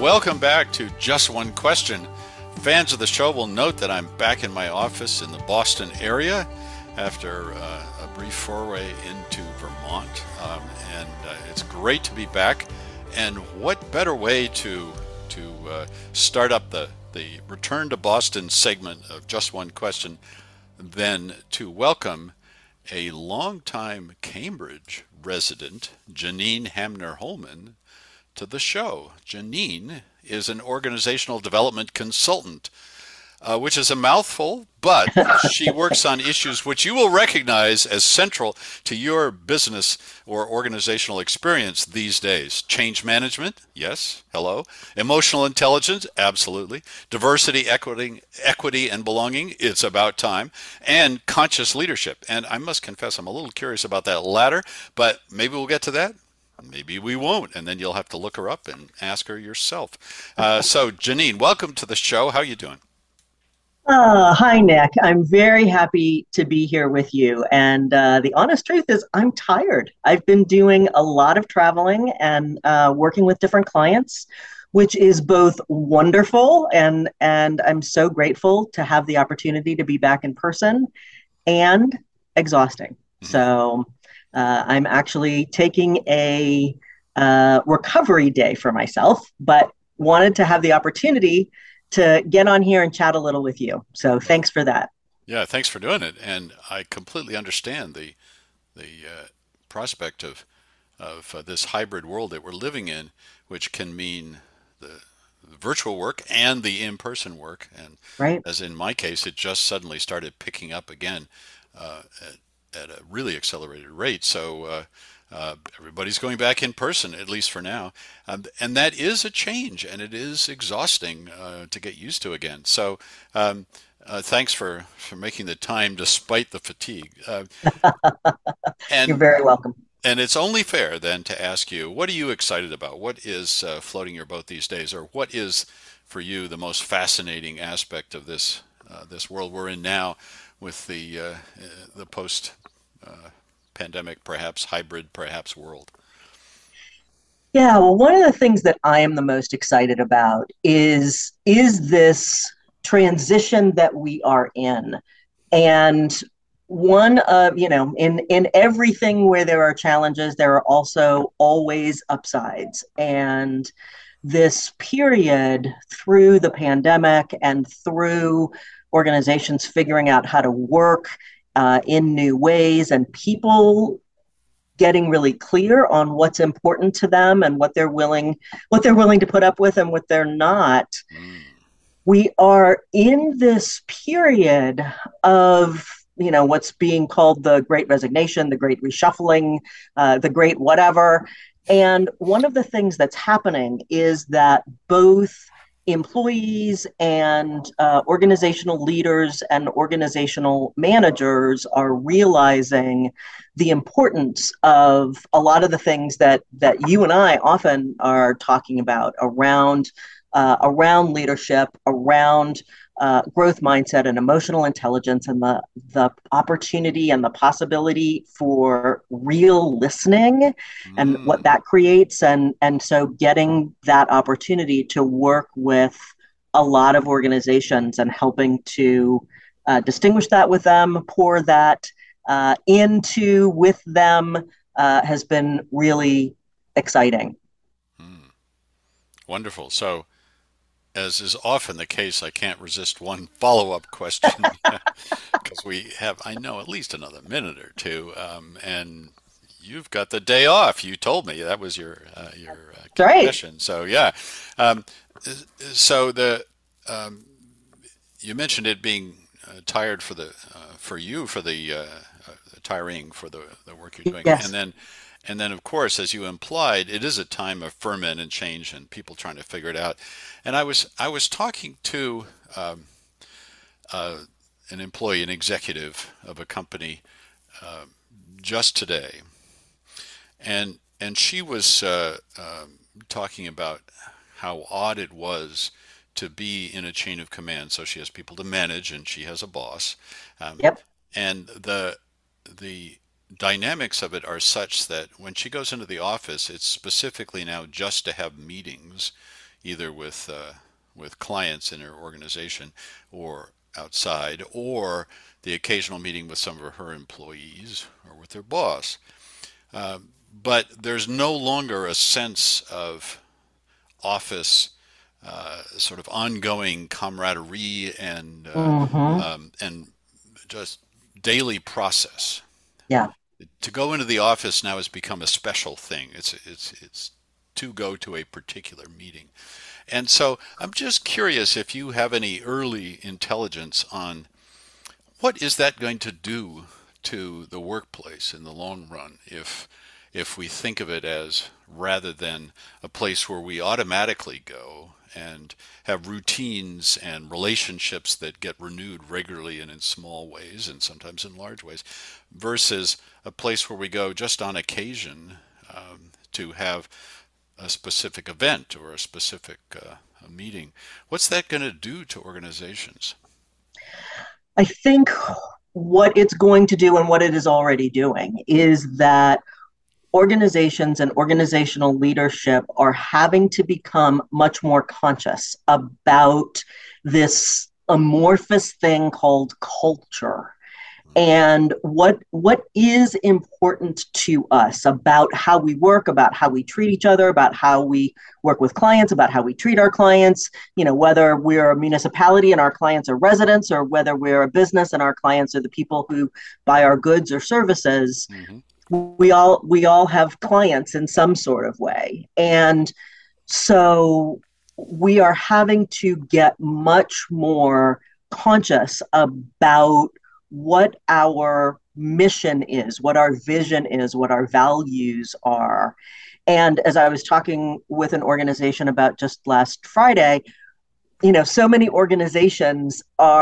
welcome back to Just One Question. Fans of the show will note that I'm back in my office in the Boston area after a brief foray into Vermont, and it's great to be back. And what better way to start up the Return to Boston segment of Just One Question than to welcome a longtime Cambridge resident, Janine Hamner-Holman, to the show. Janine is an organizational development consultant, which is a mouthful, but she works on issues which you will recognize as central to your business or organizational experience these days. Change management, yes, hello. Emotional intelligence, absolutely. Diversity, equity, and belonging, it's about time. And conscious leadership. And I must confess, I'm a little curious about that latter, but maybe we'll get to that. Maybe we won't, and then you'll have to look her up and ask her yourself. So, Janine, welcome to the show. How are you doing? Hi, Nick. I'm very happy to be here with you. And the honest truth is, I'm tired. I've been doing a lot of traveling and working with different clients, which is both wonderful and I'm so grateful to have the opportunity to be back in person and exhausting. Mhm. I'm actually taking a recovery day for myself, but wanted to have the opportunity to get on here and chat a little with you. So thanks for that. Yeah, thanks for doing it. And I completely understand the prospect of this hybrid world that we're living in, which can mean the virtual work and the in-person work. And Right. as in my case, it just suddenly started picking up again at a really accelerated rate. So everybody's going back in person, at least for now. And that is a change, and it is exhausting to get used to again. So thanks for making the time despite the fatigue. You're And very welcome. and it's only fair then to ask you, what are you excited about? What is floating your boat these days, or what is for you the most fascinating aspect of this world we're in now, with the post pandemic, perhaps hybrid, perhaps world? Yeah, well, one of the things that I am the most excited about is this transition that we are in. And one of, in everything where there are challenges, there are also always upsides. And this period through the pandemic and through organizations figuring out how to work in new ways and people getting really clear on what's important to them and what they're willing to put up with and what they're not. Mm. We are in this period of what's being called the great resignation, the great reshuffling, the great whatever. And one of the things that's happening is that both employees and organizational leaders and organizational managers are realizing the importance of a lot of the things that you and I often are talking about around leadership, around growth mindset and emotional intelligence, and the opportunity and the possibility for real listening and what Mm. that creates, and so getting that opportunity to work with a lot of organizations and helping to distinguish that with them, pour that into with them, has been really exciting. Mm. Wonderful. So, as is often the case, I can't resist one follow-up question because we have, I know, at least another minute or two, and you've got the day off. You told me that was your That's right. confession. So yeah, um, so the you mentioned it being tired for you for tiring for the work you're doing, Yes. and then of course, as you implied, it is a time of ferment and change and people trying to figure it out. And I was talking to um, uh, an employee, an executive of a company just today, and she was talking about how odd it was to be in a chain of command. So she has people to manage, and she has a boss, um, Yep. and the dynamics of it are such that when she goes into the office, it's specifically now just to have meetings either with clients in her organization or outside, or the occasional meeting with some of her employees or with her boss. But there's no longer a sense of office sort of ongoing camaraderie Hmm. and just daily process. Yeah. To go into the office now has become a special thing. It's to go to a particular meeting. And so I'm just curious if you have any early intelligence on what is that going to do to the workplace in the long run if we think of it as rather than a place where we automatically go and have routines and relationships that get renewed regularly and in small ways and sometimes in large ways versus a place where we go just on occasion to have a specific event or a specific a meeting. What's that going to do to organizations? I think what it's going to do and what it is already doing is that organizations and organizational leadership are having to become much more conscious about this amorphous thing called culture and what is important to us about how we work, about how we treat each other, about how we work with clients, about how we treat our clients, whether we're a municipality and our clients are residents, or whether we're a business and our clients are the people who buy our goods or services. Mm-hmm. We all have clients in some sort of way. And so we are having to get much more conscious about what our mission is, what our vision is, what our values are. And as I was talking with an organization about just last Friday, so many organizations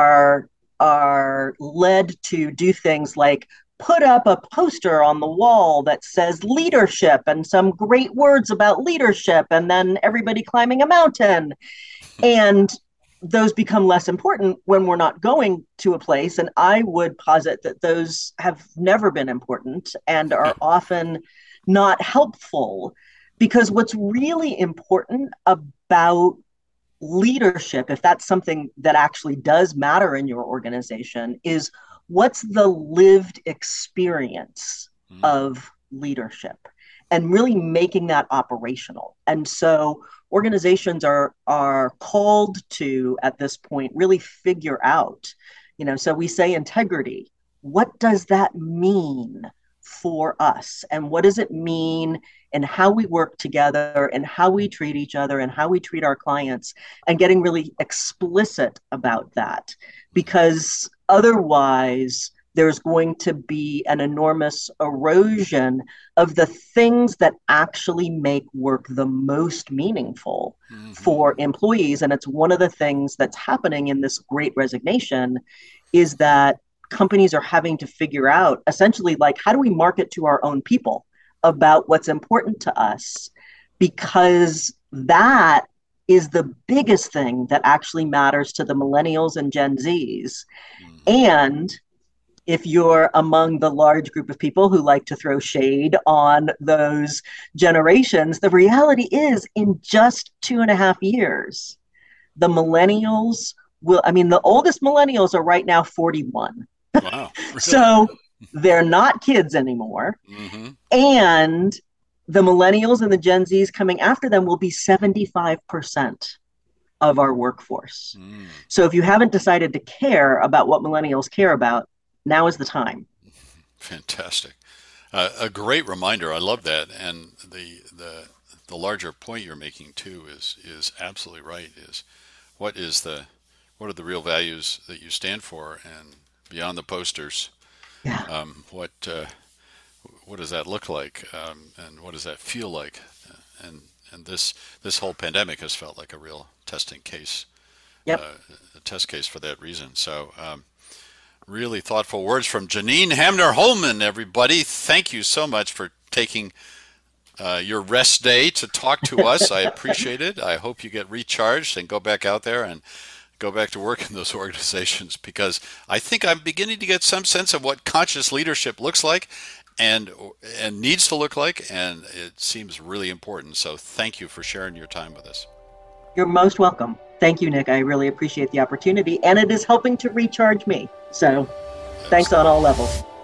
are led to do things like put up a poster on the wall that says leadership and some great words about leadership, and then everybody climbing a mountain. And those become less important when we're not going to a place. And I would posit that those have never been important and are often not helpful, because what's really important about leadership, if that's something that actually does matter in your organization, is what's the lived experience Mm-hmm. of leadership and really making that operational. And so organizations are called to at this point really figure out, so we say integrity. What does that mean for us? And what does it mean in how we work together and how we treat each other and how we treat our clients, and getting really explicit about that, because otherwise there's going to be an enormous erosion of the things that actually make work the most meaningful Mm-hmm. for employees. And it's one of the things that's happening in this great resignation, is that companies are having to figure out essentially, like, how do we market to our own people about what's important to us, because that is the biggest thing that actually matters to the millennials and Gen Zs. Mm-hmm. And if you're among the large group of people who like to throw shade on those generations, the reality is in just 2.5 years, the millennials the oldest millennials are right now 41. Wow, really? So they're not kids anymore. Mm-hmm. And the millennials and the Gen Zs coming after them will be 75% of our workforce. Mm. So if you haven't decided to care about what millennials care about, now is the time. Fantastic. A great reminder. I love that, and the larger point you're making too is absolutely right. Is what is the what are the real values that you stand for, and beyond the posters, Yeah. what does that look like, and what does that feel like, and and this whole pandemic has felt like a real testing case, Yep. a test case for that reason. So. Really thoughtful words from Janine Hamner Holman, everybody. Thank you so much for taking your rest day to talk to us. I appreciate it. I hope you get recharged and go back out there and go back to work in those organizations, because I think I'm beginning to get some sense of what conscious leadership looks like and and needs to look like, and it seems really important. So thank you for sharing your time with us. You're most welcome. Thank you, Nick. I really appreciate the opportunity, and it is helping to recharge me. So thanks on all levels.